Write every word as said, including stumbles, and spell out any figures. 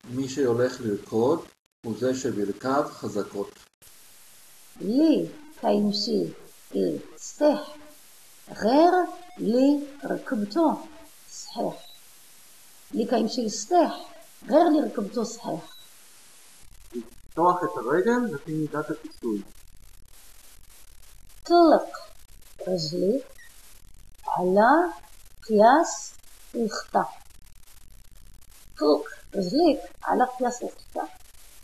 מי שהולך לרקוד הוא זה שברכיו חזקות. اللي كيمشي للسطح غير اللي ركبته صحيح. اللي كيمشي للسطح غير اللي ركبته صحيح. לפתוח את הרגל לפי מידת הכיסוי. طلق رجليك على قياس الخطأ. طلق رجليك على قياس الخطأ.